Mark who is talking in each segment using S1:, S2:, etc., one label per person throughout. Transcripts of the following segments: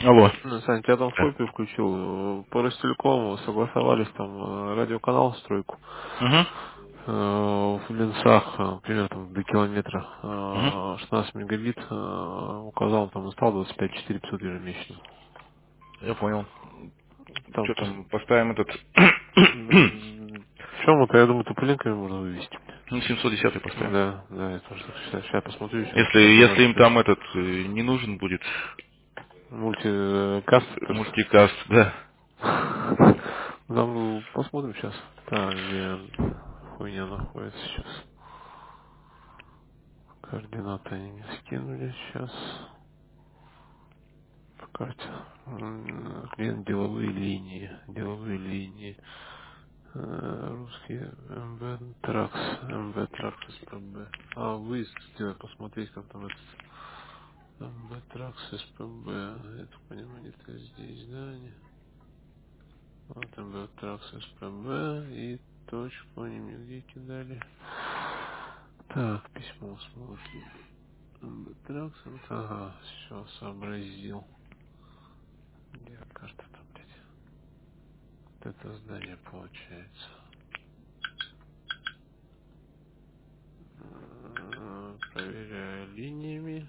S1: Алло.
S2: Ну, Сань, я там в
S1: Да.
S2: копию включил. По Ростелекому согласовались там радиоканал стройку.
S1: Угу.
S2: В Минсах, примерно там до километра,
S1: Угу.
S2: 16 мегабит, указал, там стал 25 500 ежемесячно.
S1: Я понял.
S2: Там,
S1: Что там, поставим этот...
S2: почему-то, я думаю, тополинками можно вывести.
S1: Ну, 710 поставим.
S2: Да, да, я тоже так считаю. Сейчас я посмотрю еще раз, как
S1: Если им
S2: демонстрировать.
S1: там этот не нужен будет
S2: Мультикаст.
S1: мультикаст, да.
S2: Там посмотрим сейчас. Так, где хуйня находится сейчас. Координаты они мне скинули сейчас. По карте. Клиент деловые линии. Деловые линии. Русские МБ Тракс. МБ Тракс СПБ. А, выезд сделать, посмотреть, как там этот МБ Тракс СПБ. Это понимаю, где-то здесь, да? Вот МБ Тракс СПБ. И точку они мне где кидали. Так, письмо смотрим. МБ Тракс. Вот, ага, все, сообразил. Где карта там, блядь? Вот это здание получается. Проверяю линиями.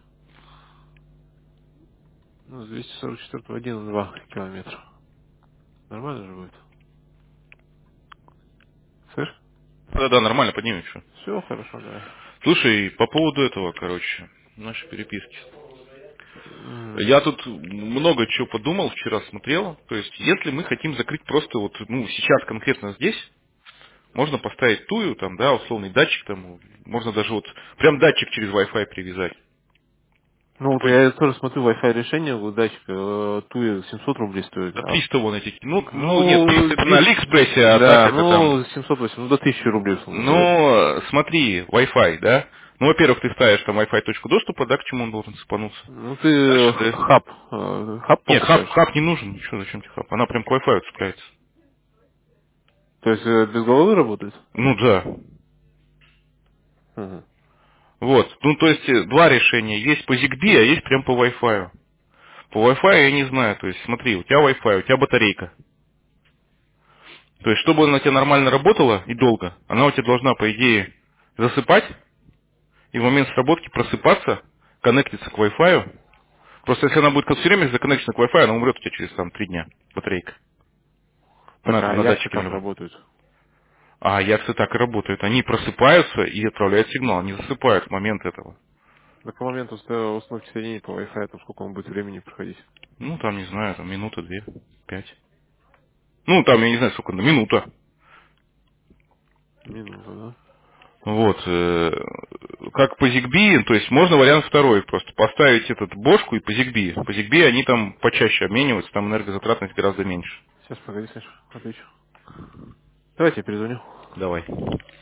S2: Ну, с 244 1,2 километра. Нормально же будет? Слышь?
S1: Да-да, нормально, поднимем что.
S2: Все хорошо, давай.
S1: Слушай, по поводу этого, короче, нашей переписки.
S2: М,
S1: Я тут много чего подумал, вчера смотрел. То есть, если мы хотим закрыть просто вот, ну, сейчас конкретно здесь, можно поставить тую, там, да, условный датчик, там, можно даже вот, прям датчик через Wi-Fi привязать.
S2: Ну вот
S1: Пусть
S2: я тоже смотрю Wi-Fi решение, вот датчик Туя 700 рублей стоит.
S1: за 300 вон эти, ну, нет,
S2: Ну,
S1: 300 это на
S2: 200,
S1: Алиэкспрессе, а так
S2: да,
S1: это там,
S2: ну 780, ну до 1000 рублей условно говоря.
S1: ну, смотри, Wi-Fi, да, ну, во-первых, ты ставишь там Wi-Fi точку доступа, да, к чему он должен цепануться.
S2: Ну ты
S1: Дальше ты...
S2: хаб
S1: Нет,
S2: покупаешь.
S1: хаб не нужен, ничего, зачем тебе хаб, она прям к Wi-Fi цепляется.
S2: То есть без головы работает?
S1: Ну, да.
S2: Мгм.
S1: Вот, ну, то есть, два решения, есть по ZigBee, а есть прям по Wi-Fi. По Wi-Fi я не знаю, то есть, смотри, у тебя Wi-Fi, у тебя батарейка. То есть, чтобы она у тебя нормально работала и долго, она у тебя должна, по идее, засыпать, и в момент сработки просыпаться, коннектиться к Wi-Fi. Просто если она будет как все время законнектиться к Wi-Fi, она умрет у тебя через там 3 дня, батарейка.
S2: Так,
S1: Она там
S2: а
S1: на
S2: яксы
S1: датчике
S2: как
S1: любом.
S2: работают?
S1: А яксы так и работают. Они просыпаются и отправляют сигнал. Они засыпают в момент этого.
S2: На к моменту установки соединения по Wi-Fi, там сколько он будет времени проходить?
S1: Ну, там, не знаю, там минута, 2, 5. Ну, там, я не знаю, сколько, минута.
S2: Минута, да?
S1: Вот. Как по ZigBee, то есть можно вариант второй, просто поставить этот бошку и по ZigBee. По ZigBee они там почаще обмениваются, там энергозатратность гораздо меньше.
S2: Сейчас, погоди, Саша, отвечу. Давайте я перезвоню.
S1: Давай.